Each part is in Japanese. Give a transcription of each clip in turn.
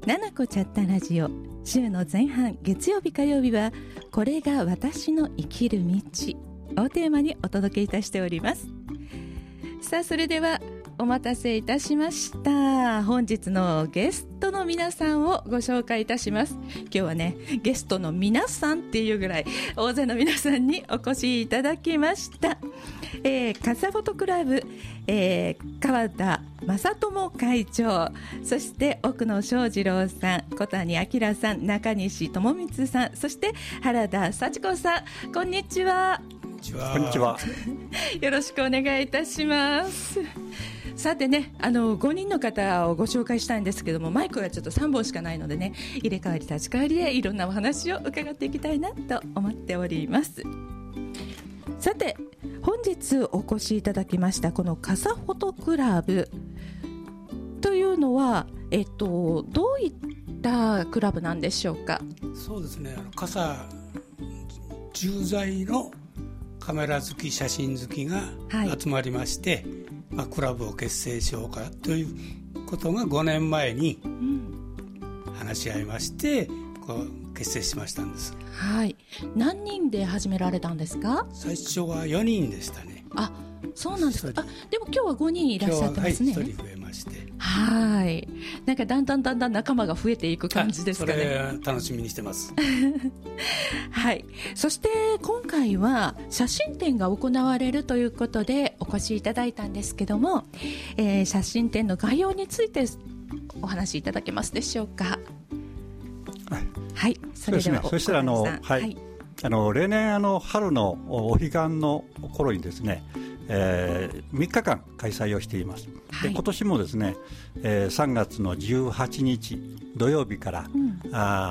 ななこチャッタラジオ、週の前半月曜日火曜日はこれが私の生きる道をテーマにお届けいたしております。さあ、それではお待たせいたしました。本日のゲストの皆さんをご紹介いたします。今日はね、ゲストの皆さんっていうぐらい大勢の皆さんにお越しいただきました。カサフォトクラブ、川田正智会長、そして奥野翔二郎さん、小谷明さん、中西智光さん、そして原田幸子さん、こんにちは。 こんにちは。 よろしくお願いいたします。さてね、5人の方をご紹介したいんですけども、マイクがちょっと3本しかないのでね、入れ替わり立ち替わりでいろんなお話を伺っていきたいなと思っております。さて、本日お越しいただきましたこのカサフォトクラブというのは、どういったクラブなんでしょうか。 そうですね、傘10在のカメラ好き、写真好きが集まりまして、クラブを結成しようかということが5年前に話し合いまして、結成しましたんです。 はい。何人で始められたんですか。 最初は4人でしたね。 あ、そうなんですか。でも今日は5人いらっしゃってますね。 今日は、1人増えまして、 はい。なんかだんだん仲間が増えていく感じですかね。 それ楽しみにしてますはい。そして今回は写真展が行われるということでお越しいただいたんですけども、写真展の概要についてお話しいただけますでしょうか。はい、それではそしたら例年春のお彼岸の頃にですね、3日間開催をしています。で、今年もですね、3月の18日土曜日から、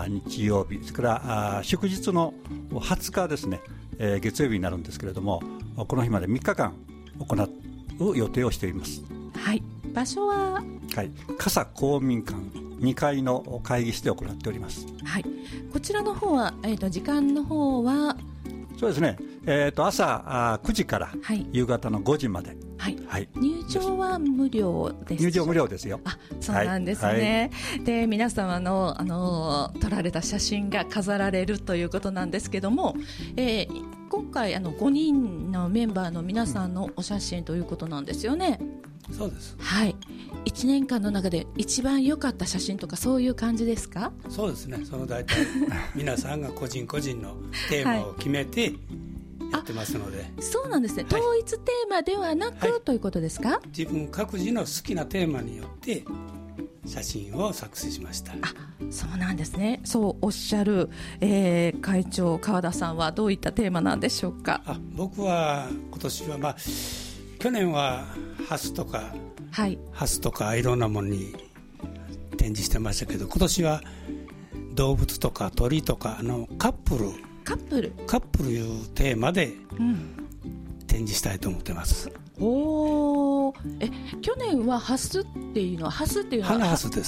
日曜日、それから祝日の20日ですね、月曜日になるんですけれども、この日まで3日間行う予定をしています。 はい。場所は、 笠公民館2階の会議室で行っております。 はい。こちらの方は、時間の方はそうですね、朝9時から夕方の5時まで、 入場は無料です。 入場無料ですよ。 あ、そうなんですね。で、皆様の撮られた写真が飾られるということなんですけども、今回5人のメンバーの皆さんのお写真ということなんですよね。 そうです。 はい。1年間の中で一番良かった写真とかそういう感じですか。 そうですね、その大体皆さんが個人個人のテーマを決めてやってますので、 そうなんですね、統一テーマではなく、ということですか。 自分各自の好きなテーマによって写真を作成しました。 そうなんですね。そうおっしゃる、会長川田さんはどういったテーマなんでしょうか。 僕は今年は、去年はハスとかいろんなものに展示してましたけど、今年は動物とか鳥とかカップルいうテーマで展示したいと思ってます。 去年はハスっていうのは花ハスです。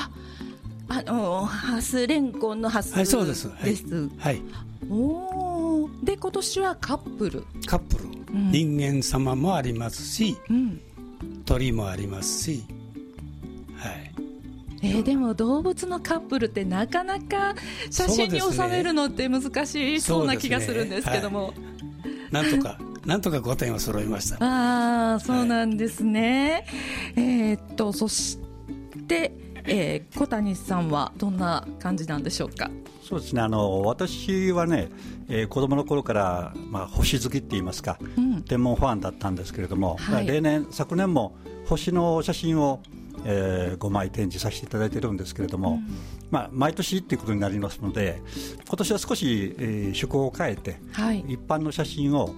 ハスレンコンのハスです。 そうです。 で、今年はカップル、人間様もありますし、鳥もありますし、 でも動物のカップルってなかなか写真に収めるのって難しそうな気がするんですけども、 なんとか5点を揃いました。 そうなんですね。そして、小谷さんはどんな感じなんでしょうか。 そうですね、私はね、子供の頃から、星好きって言いますか、天文ファンだったんですけれども、昨年も星の写真を、5枚展示させていただいているんですけれども、毎年っていうことになりますので、今年は少し、趣向を変えて、一般の写真を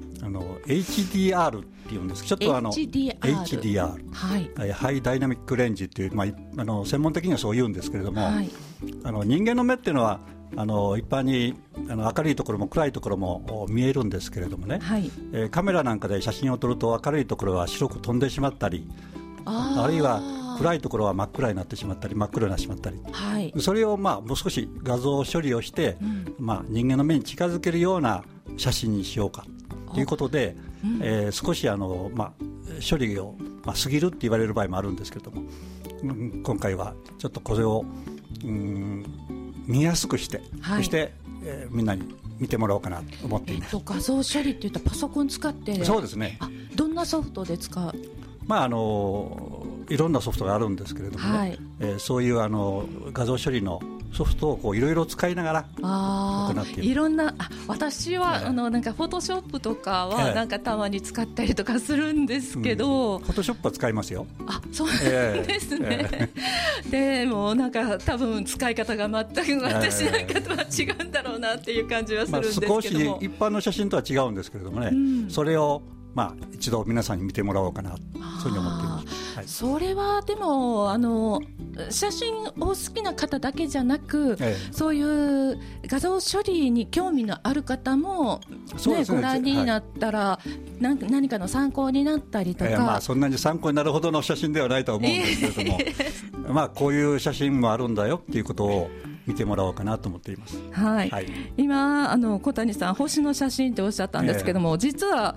HDR っていうんですけど、ちょっとHDR、ハイダイナミックレンジっていう、専門的にはそう言うんですけれども、人間の目っていうのは一般に明るいところも暗いところも見えるんですけれどもね、カメラなんかで写真を撮ると明るいところは白く飛んでしまったり、あるいは暗いところは真っ暗になってしまったり真っ黒になってしまったり、それをもう少し画像処理をして、人間の目に近づけるような写真にしようかということで、少し処理を、過ぎるって言われる場合もあるんですけども、今回はちょっとこれを、見やすくして、そして、みんなに見てもらおうかなと思っています。 画像処理っていったらパソコン使って。 そうですね。 どんなソフトで使う？ いろんなソフトがあるんですけれどもね、そういう画像処理のソフトをいろいろ使いながら行っている。 いろんな私は、なんかフォトショップとかはなんかたまに使ったりとかするんですけど、 フォトショップは使いますよ。 そうなんですね、でもなんか多分使い方が全く私なんかとは違うんだろうなっていう感じはするんですけども、 少し一般の写真とは違うんですけれどもね、それを一度皆さんに見てもらおうかな、そういうふうに思っています。 それはでも写真を好きな方だけじゃなく、そういう画像処理に興味のある方も、ご覧になったら、何かの参考になったりとか、 そんなに参考になるほどの写真ではないと思うんですけれどもこういう写真もあるんだよっていうことを見てもらおうかなと思っています。 今小谷さん星の写真っておっしゃったんですけども、実は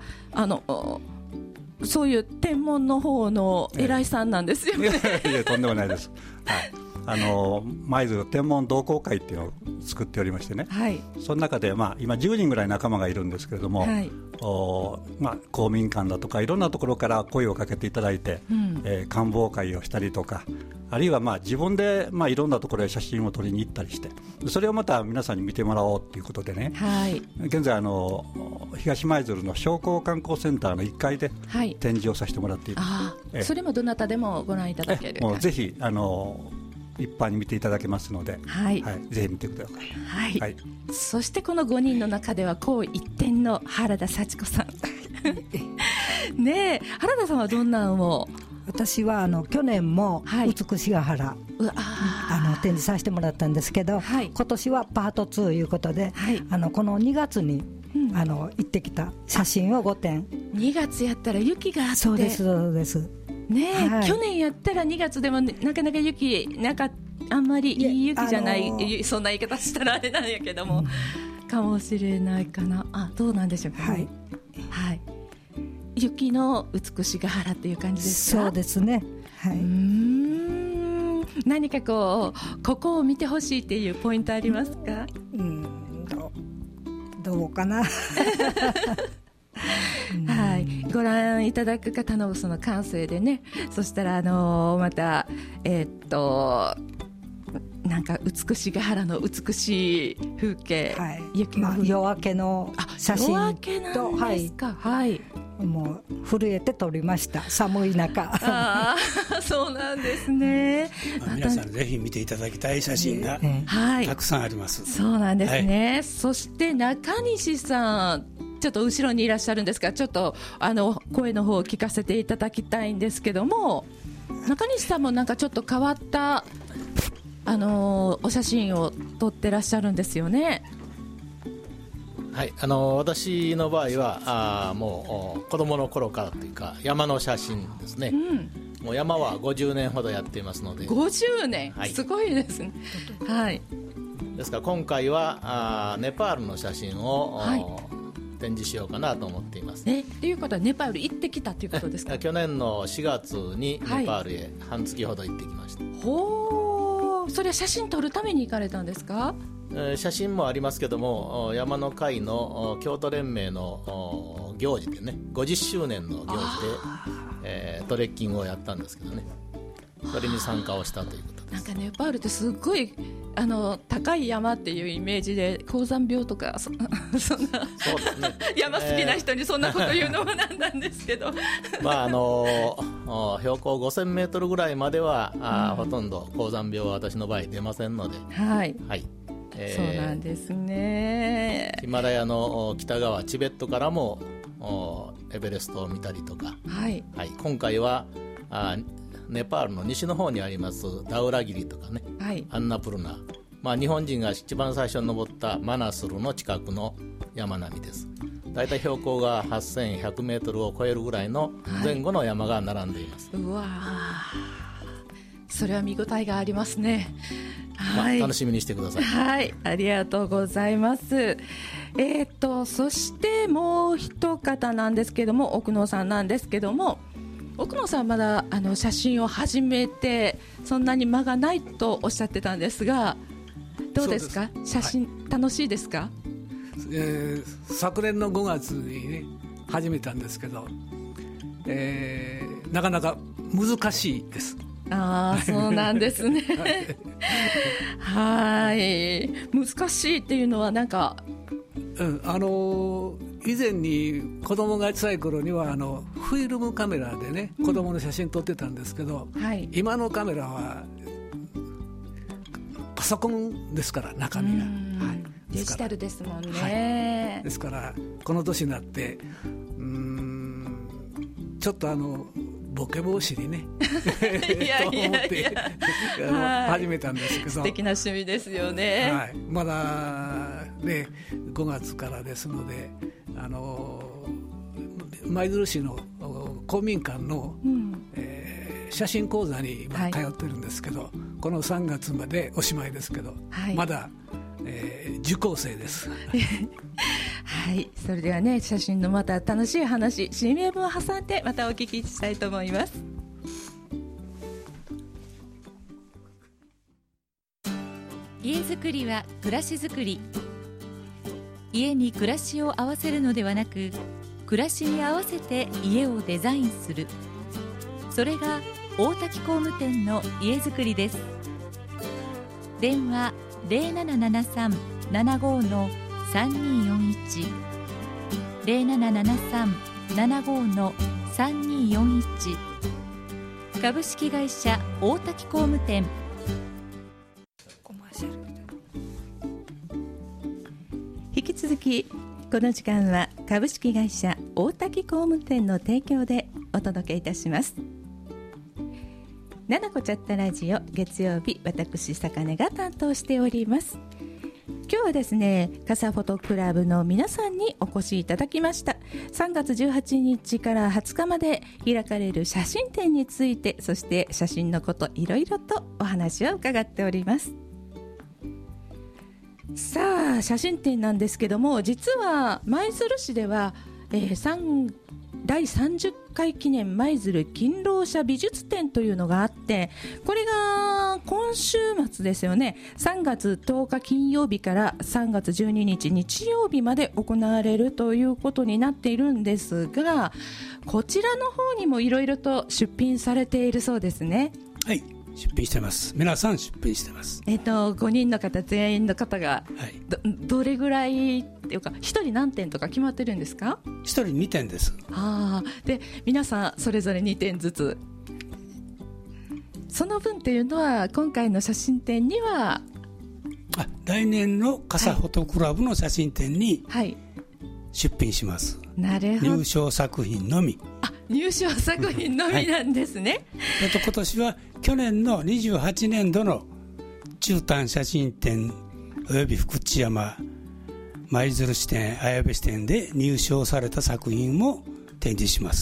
そういう天文の方の偉いさんなんですよね。 いやとんでもないです。舞鶴天文同好会っていうのを作っておりましてね、その中で、今10人ぐらい仲間がいるんですけれども、公民館だとかいろんなところから声をかけていただいて、観望会をしたりとか、あるいは自分でいろんなところへ写真を撮りに行ったりして、それをまた皆さんに見てもらおうということでね、現在東舞鶴の商工観光センターの1階で展示をさせてもらっています。 それもどなたでもご覧いただける。 もうぜひ一般に見ていただけますので、ぜひ見てください。 そしてこの5人の中では紅一点の原田幸子さんねえ、原田さんはどんなのを？ 私は去年も美しが原、展示させてもらったんですけど、今年はパート2ということで、この2月に行ってきた写真を5点。 2月やったら雪があって。 そうですそうですね、去年やったら2月でも、なかなか雪あんまりいい雪じゃない、そんな言い方したらあれなんやけども、かもしれないかな。どうなんでしょうかね。雪の美しが原っていう感じですか？ そうですね。 何かここを見てほしいっていうポイントありますか？ どうかなご覧いただく方のその感性でね、そしたらまたなんか美しが原の美しい風景、雪の夜明けの写真と、 夜明けなんですか。 もう震えて撮りました、寒い中。 そうなんですね。 皆さんぜひ見ていただきたい写真がたくさんあります。 そうなんですね。そして中西さん、ちょっと後ろにいらっしゃるんですが、ちょっと声の方を聞かせていただきたいんですけども、中西さんもなんかちょっと変わったお写真を撮ってらっしゃるんですよね。 私の場合はもう子供の頃からというか山の写真ですね。もう山は50年ほどやっていますので。 50年、すごいですね。 ですから今回はネパールの写真を、展示しようかなと思っています。 ということはネパール行ってきたということですか？ 去年の4月にネパールへ半月ほど行ってきました。 それは写真撮るために行かれたんですか？ 写真もありますけども、山の会の京都連盟の行事でね、50周年の行事で、トレッキングをやったんですけどね、それに参加をしたということです。 なんかネパールってすごい高い山っていうイメージで高山病とかそんなそうですね山好きな人にそんなこと言うのもなんなんですけど標高5000メートルぐらいまでは、ほとんど高山病は私の場合出ませんので、 そうなんですね。 ヒマラヤの北側チベットからもエベレストを見たりとか、今回はネパールの西の方にありますダウラギリとかね、アンナプルナ、日本人が一番最初に登ったマナスルの近くの山並みです。だいたい標高が8100メートルを超えるぐらいの前後の山が並んでいます。 うわ、それは見応えがありますね。 楽しみにしてください。 ありがとうございます。そしてもう一方なんですけども、奥野さんなんですけども、 奥野さんまだ写真を始めてそんなに間がないとおっしゃってたんですが、どうですか、写真、楽しいですか？ 昨年の5月にね始めたんですけど、なかなか難しいです。 そうなんですねはい、難しいっていうのはなんか、 以前に子供が小さい頃にはフィルムカメラでね子供の写真撮ってたんですけど、今のカメラはパソコンですから中身が、 デジタルですもんね、 ですからこの年になってちょっとボケ防止にねと思って始めたんですけど、 素敵な趣味ですよね、 まだね5月からですので舞鶴市の公民館の、写真講座に今通ってるんですけど、この3月までおしまいですけど、まだ、受講生ですはい、それではね、写真のまた楽しい話 CM を挟んでまたお聞きしたいと思います。 家づくりは暮らしづくり。家に暮らしを合わせるのではなく、暮らしに合わせて家をデザインする、それが大滝工務店の家づくりです。電話 0773-75-3241 0773-75-3241 株式会社大滝工務店。 引き続きこの時間は株式会社大滝工務店の提供でお届けいたします。ななこちゃったラジオ、月曜日、私坂根が担当しております。今日はですね、傘フォトクラブの皆さんにお越しいただきました。3月18日から20日まで開かれる写真展について、そして写真のこといろいろとお話を伺っております。さあ、写真展なんですけども、実は舞鶴市では、第30回記念舞鶴勤労者美術展というのがあって、これが今週末ですよね。3月10日金曜日から3月12日日曜日まで行われるということになっているんですが、こちらの方にもいろいろと出品されているそうですね。 はい、出品してます。皆さん出品してます。 5人の方全員の方が、どれぐらいっていうか、1人何点とか決まってるんですか？ 1人2点です。 で皆さんそれぞれ2点ずつ、その分っていうのは今回の写真展には来年の傘フォトクラブの写真展に出品します。 なるほど。 入賞作品のみ。 入賞作品のみなんですね。 今年は去年の28年度の中短写真展および福知山舞鶴支店綾部支店で入賞された作品も展示します。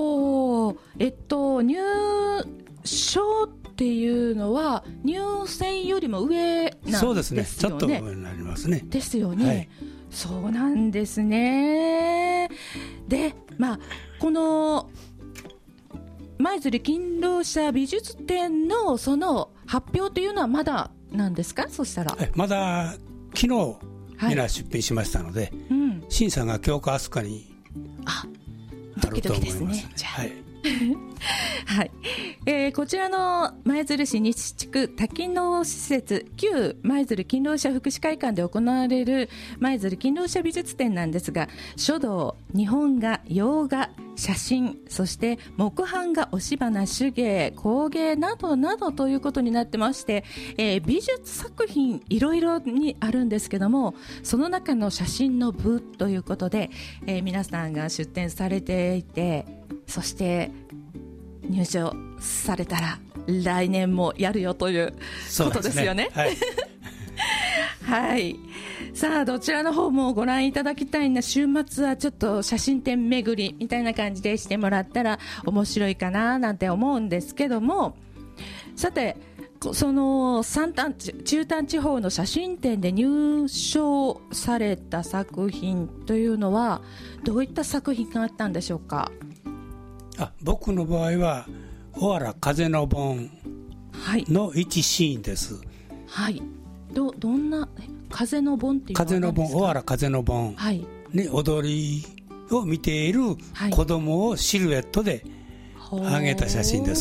入賞っていうのは入選よりも上なんですよね。 そうですね、ちょっと上になりますね。 ですよね、そうなんですね。で、この舞鶴勤労者美術展のその発表というのはまだなんですか？そしたらまだ昨日皆出品しましたので、審査が今日か明日かにあると思いますね。 こちらの舞鶴市西地区多機能施設旧舞鶴勤労者福祉会館で行われる舞鶴勤労者美術展なんですが、書道、日本画、洋画、写真、そして木版画、押し花、手芸、工芸などなどということになってまして、美術作品いろいろにあるんですけども、その中の写真の部ということで、皆さんが出展されていて、そして入賞されたら来年もやるよということですよね。さあ、どちらの方もご覧いただきたいな。週末はちょっと写真展巡りみたいな感じでしてもらったら面白いかななんて思うんですけども、さて、その中短地方の写真展で入賞された作品というのはどういった作品があったんでしょうか？ 僕の場合はおわら風の盆の一シーンです。 はい、どんな風の盆っていうのは風の盆、おわら風の盆、はい、ね、踊りを見ている子供をシルエットで上げた写真です。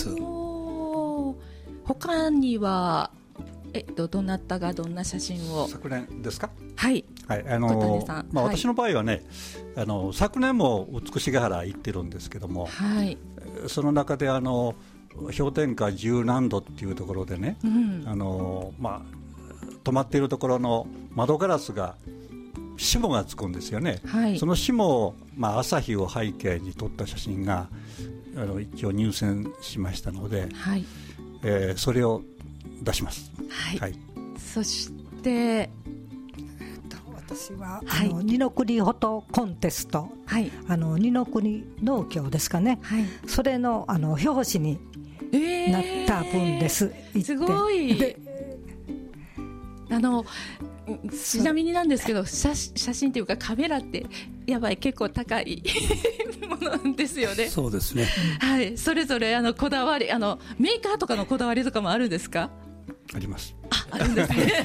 他にはどなたがどんな写真を。 昨年ですか。 はい、 はい、私の場合はね、昨年も美しが原行ってるんですけども、はい、その中で氷点下10何度っていうところでね、止まっているところの窓ガラスが霜がつくんですよね、はい、その霜を、朝日を背景に撮った写真が一応入選しましたので、はい、それを出します、 はいはい、そして私は二の国フォトコンテスト、はい、二の国農協ですかね、はい、それの表紙になった分です、 すごいちなみになんですけど、写真というかカメラってやばい結構高いものなんですよね。 そうですね、 はい、それぞれこだわりメーカーとかのこだわりとかもあるんですか。 あります。 あるんですね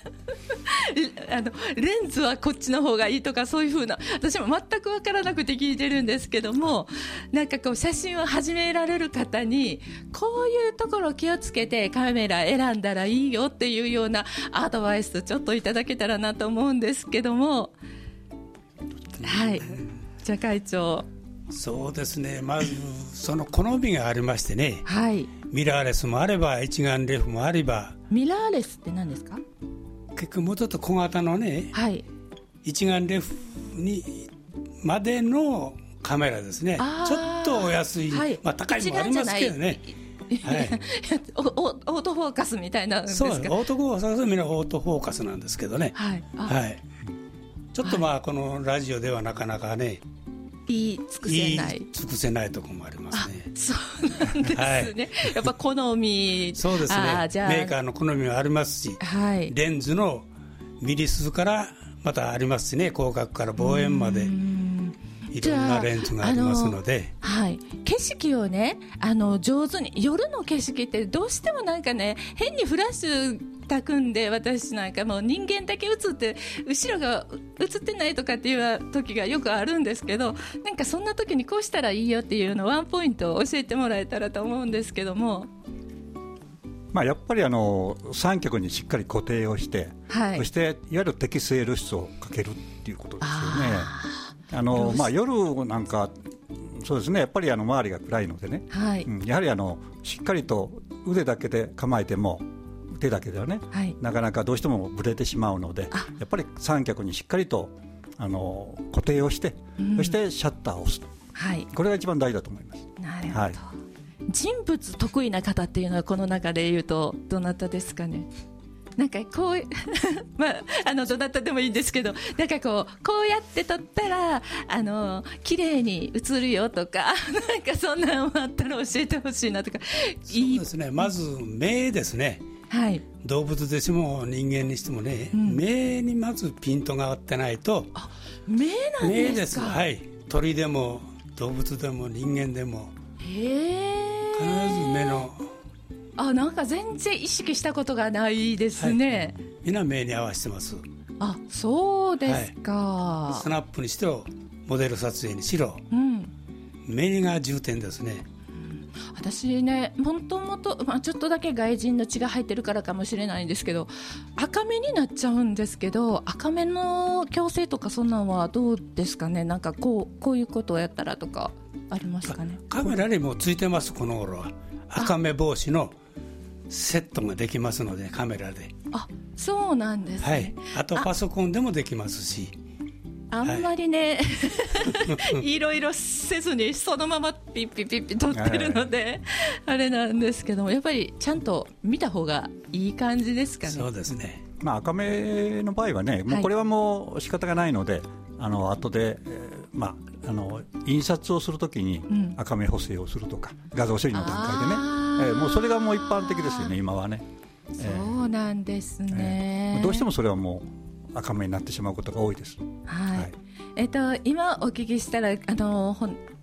レンズはこっちの方がいいとか、そういう風な、私も全く分からなくて聞いてるんですけども、なんかこう写真を始められる方にこういうところ気をつけてカメラ選んだらいいよっていうようなアドバイスちょっといただけたらなと思うんですけども。はい、じゃあ会長。 そうですね、まずその好みがありましてね、はい、ミラーレスもあれば一眼レフもあれば。 ミラーレスって何ですか。 結局もうちょっと小型のね、はい、一眼レフにまでのカメラですね。ちょっとお安い、はい、高いもありますけどね、はい、 オートフォーカスみたいなんですか。 そう、オートフォーカスはみんなオートフォーカスなんですけどね、はい、はい、ちょっとこのラジオではなかなかね、 言い尽くせないところもありますね。 そうなんですね、はい、やっぱ好み。 そうですね、メーカーの好みもありますし、はい、レンズのミリ数からまたありますしね、広角から望遠までいろんなレンズがありますので、 はい、景色をね上手に、夜の景色ってどうしてもなんかね、変にフラッシュたくんで、私なんかもう人間だけ映って後ろが映ってないとかっていう時がよくあるんですけど、なんかそんな時にこうしたらいいよっていうのワンポイントを教えてもらえたらと思うんですけども。 やっぱり三脚にしっかり固定をして、はい、そしていわゆる適正露出をかけるっていうことですよね。夜なんかそうですね、やっぱり周りが暗いのでね、はい、やはりしっかりと腕だけで構えても手だけではね、はい、なかなかどうしてもぶれてしまうので、やっぱり三脚にしっかりと固定をして、そしてシャッターを押す、はい、これが一番大事だと思います。 なるほど、はい、人物得意な方っていうのはこの中でいうとどなたですかね。なんかこうどなたでもいいんですけど、なんかこうやって撮ったら綺麗に映るよとか、なんかそんなのあったら教えてほしいなとか。 そうですね、まず目ですね、はい、動物でしても人間にしてもね、目にまずピントが合ってないと。 目なんですか。目です、 はい、鳥でも動物でも人間でも必ず目の。 なんか全然意識したことがないですね、 はい、みんな目に合わせてます。 そうですか、はい、 スナップにしろモデル撮影にしろ、目が重点ですね。 私ね、もともとちょっとだけ外人の血が入ってるからかもしれないんですけど、赤目になっちゃうんですけど、赤目の矯正とかそんなんはどうですかね。なんかこういうことをやったらとかありますかね。 カメラにもついてます。この頃は赤目防止のセットができますので、カメラで。 そうなんですね、はい、 あとパソコンでもできますし、 あんまりね、はい、いろいろせずにそのままピッピッピッピ撮ってるので、あれなんですけども、やっぱりちゃんと見た方がいい感じですかね。 そうですね、 赤目の場合はね、もうこれはもう仕方がないので、後で、印刷をするときに赤目補正をするとか、画像処理の段階でね、もうそれがもう一般的ですよね、今はね。 そうなんですね、 どうしてもそれはもう赤目になってしまうことが多いです。 はい、今お聞きしたら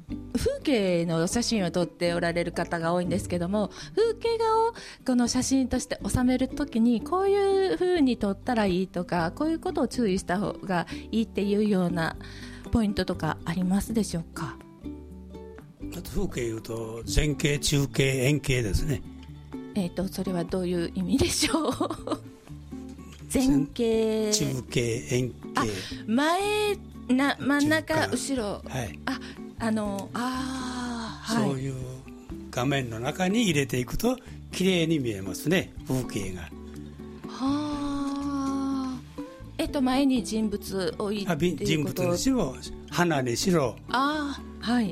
風景の写真を撮っておられる方が多いんですけども、風景画をこの写真として収めるときにこういう風に撮ったらいいとか、こういうことを注意した方がいいっていうようなポイントとかありますでしょうか？ 風景いうと前景、中景、遠景ですね。 それはどういう意味でしょう？前景、 中景、遠景、 前真ん中、後ろ、 はい、 そういう画面の中に入れていくと綺麗に見えますね、風景が。 はあ。前に人物を置いて人物にしろ花にしろ、 はい、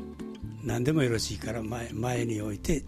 何でもよろしいから前に置いて。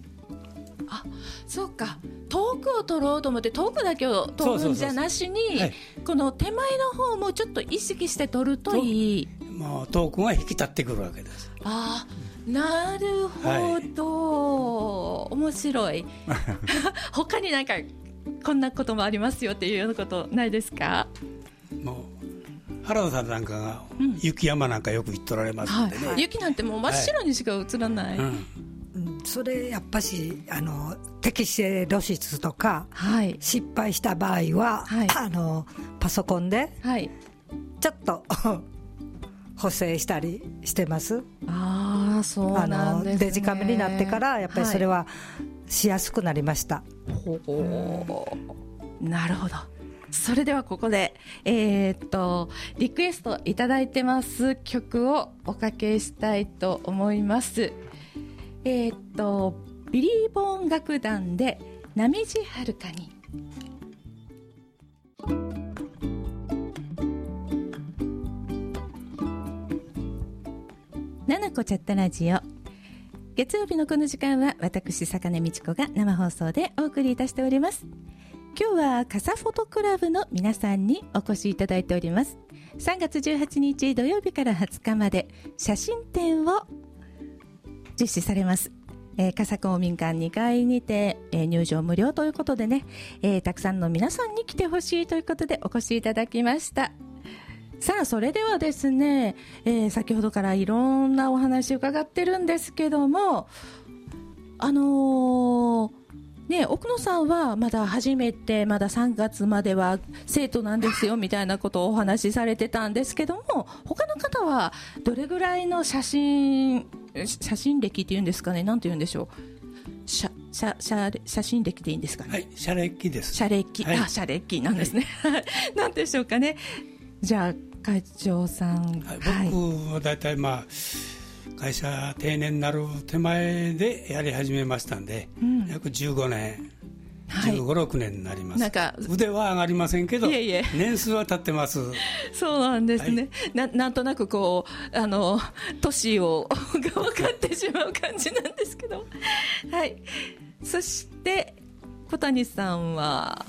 そうか、遠くを撮ろうと思って遠くだけを撮るんじゃなしに、この手前の方もちょっと意識して撮るといい。 もう遠くが引き立ってくるわけです。 なるほど、面白い。他になんかこんなこともありますよっていうようなことないですか？ もう原田さんなんかが雪山なんかよく行っとられますんでね、 雪なんてもう真っ白にしか映らない、 それやっぱし適正露出とか、失敗した場合は、パソコンでちょっと補正したりしてます。 そうなんですね。 デジカメになってからやっぱりそれはしやすくなりました。 なるほど。それではここで、リクエストいただいてます曲をおかけしたいと思います。ビリー・ボーン楽団で波地はるかに。ななこチャットラジオ、月曜日のこの時間は私坂根美智子が生放送でお送りいたしております。今日は傘フォトクラブの皆さんにお越しいただいております。3月18日土曜日から20日まで写真展を実施されます。笠公民館2階にて、入場無料ということでね、たくさんの皆さんに来てほしいということでお越しいただきました。さあそれではですね、先ほどからいろんなお話を伺ってるんですけども、奥野さんはまだ初めて、まだ3月までは生徒なんですよみたいなことをお話しされてたんですけども、他の方はどれぐらいの写真歴っていうんですかね、なんて言うんでしょう、写真歴でいいんですかね。 写歴です。 写歴、写歴なんですね。なんでしょうかね。じゃあ会長さん、 僕はだいたい会社定年になる手前でやり始めましたんで、約15年、15、6年になります。なんか腕は上がりませんけど、年数は経ってます。 そうなんですね。なんとなくこう年をが分かってしまう感じなんですけど、そして小谷さんは。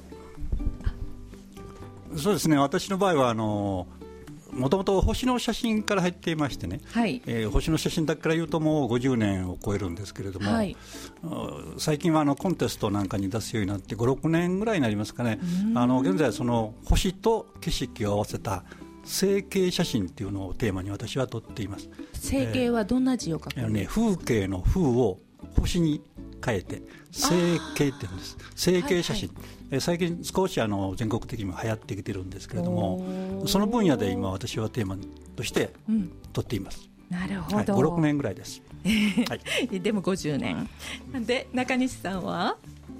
そうですね、私の場合はもともと星の写真から入っていましてね、星の写真だけから言うともう50年を超えるんですけれども、最近はコンテストなんかに出すようになって5、6年ぐらいになりますかね。現在その星と景色を合わせた成形写真っていうのをテーマに私は撮っています。 成形はどんな字を書くんですか？ 風景の風を星に変えて成形って言うんです。成形写真、最近少し全国的にも流行ってきてるんですけれども、その分野で今私はテーマとして撮っています。 なるほど、 5、6年ぐらいです。 でも50年で、中西さんは？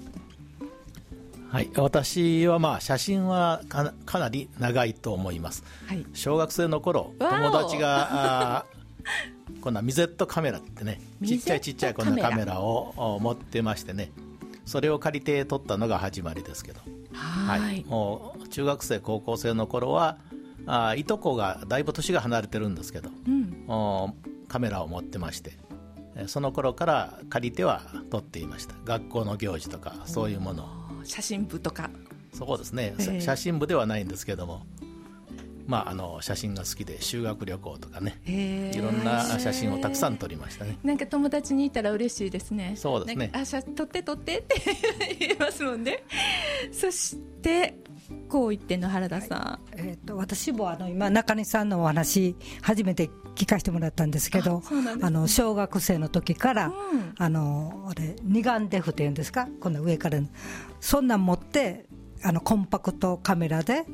私は写真はかなり長いと思います。小学生の頃、友達がこんなミゼットカメラってね、ちっちゃいこんなカメラを持ってましてね、それを借りて撮ったのが始まりですけど、もう中学生高校生の頃はいとこがだいぶ年が離れてるんですけど、カメラを持ってまして、その頃から借りては撮っていました。学校の行事とかそういうものを、 写真部とか。 そうですね、写真部ではないんですけども、写真が好きで修学旅行とかね、いろんな写真をたくさん撮りましたね。 なんか友達にいたら嬉しいですね。 そうですね。 撮ってって言いますもんね。そしてこ言ってんの原田さん。 私も今中西さんのお話初めて聞かせてもらったんですけど、小学生の時から、二眼デフっていうんですか、この上からそんなん持ってコンパクトカメラで、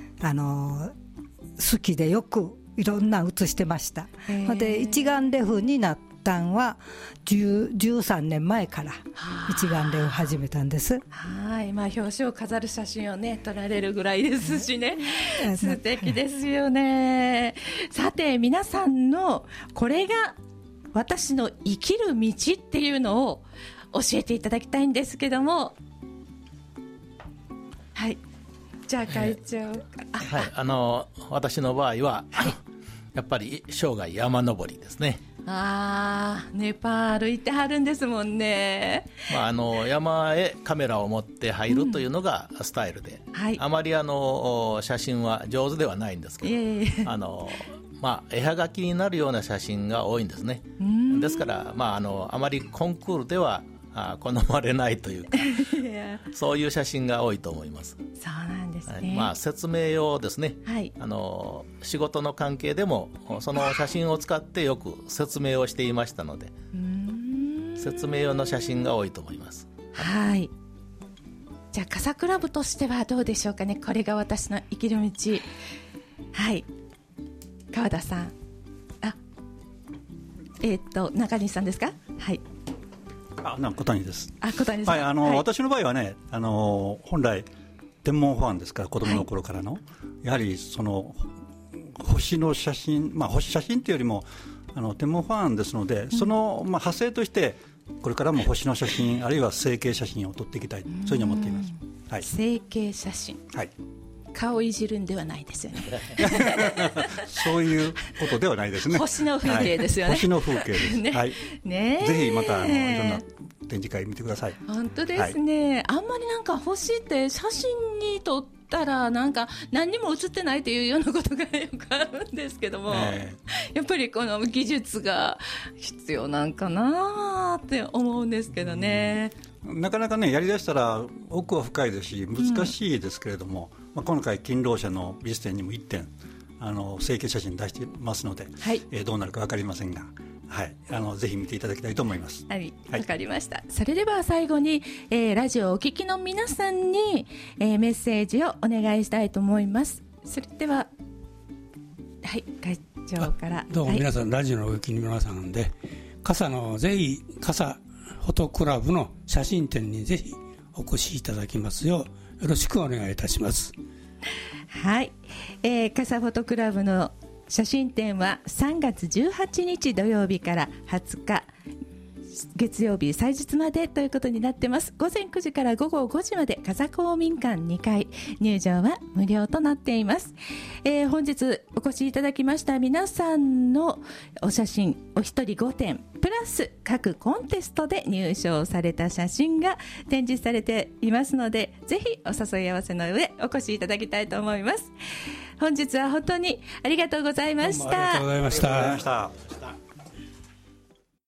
好きでよくいろんな写してました。で一眼レフになったんは13年前から一眼レフ始めたんです。 はい、表紙を飾る写真をね撮られるぐらいですしね、素敵ですよね。さて皆さんのこれが私の生きる道っていうのを教えていただきたいんですけども、はい、じゃあ会長、 私の場合は、やっぱり生涯山登りですね。 ネパール行ってはるんですもんね。 山へカメラを持って入るというのがスタイルで、あまり写真は上手ではないんですけど、絵はがきになるような写真が多いんですね。ですから、あまりコンクールでは好まれないというかそういう写真が多いと思います。 そうなんですね。 説明用ですね、仕事の関係でもその写真を使ってよく説明をしていましたので、説明用の写真が多いと思います。 はい、じゃあ傘クラブとしてはどうでしょうかね。これが私の生きる道。はい、川田さん、中西さんですか。はい、 小谷です。 小谷さん、 私の場合はね、本来天文ファンですから、子供の頃からの、やはりその星の写真、星写真というよりも天文ファンですので、その派生としてこれからも星の写真あるいは成形写真を撮っていきたい、そういうふうに思っています。 成形写真、顔いじるんではないですよねそういうことではないですね。 星の風景ですよね。 星の風景ですね。ぜひまたいろんな展示会見てください。 本当ですね。あんまり星って写真に撮ったら何にも写ってないというようなことがよくあるんですけども、やっぱりこの技術が必要なんかなって思うんですけどね。 なかなかね、やりだしたら奥は深いですし難しいですけれども、今回勤労者の美術展にも1点成形写真出していますので、どうなるか分かりませんが、ぜひ見ていただきたいと思います。 わかりました。それでは最後に、ラジオをお聞きの皆さんに、メッセージをお願いしたいと思います。それでは会長から。 どうも皆さん、ラジオのお聞きの皆さんでぜひ傘フォトクラブの写真展にぜひお越しいただきますようよろしくお願いいたします。 はい、傘フォトクラブの写真展は3月18日土曜日から20日月曜日祭日までということになってます。午前9時から午後5時まで傘公民館2階、入場は無料となっています。本日お越しいただきました皆さんのお写真お一人5点プラス各コンテストで入賞された写真が展示されていますので、ぜひお誘い合わせの上お越しいただきたいと思います。本日は本当にありがとうございました。 ありがとうございました。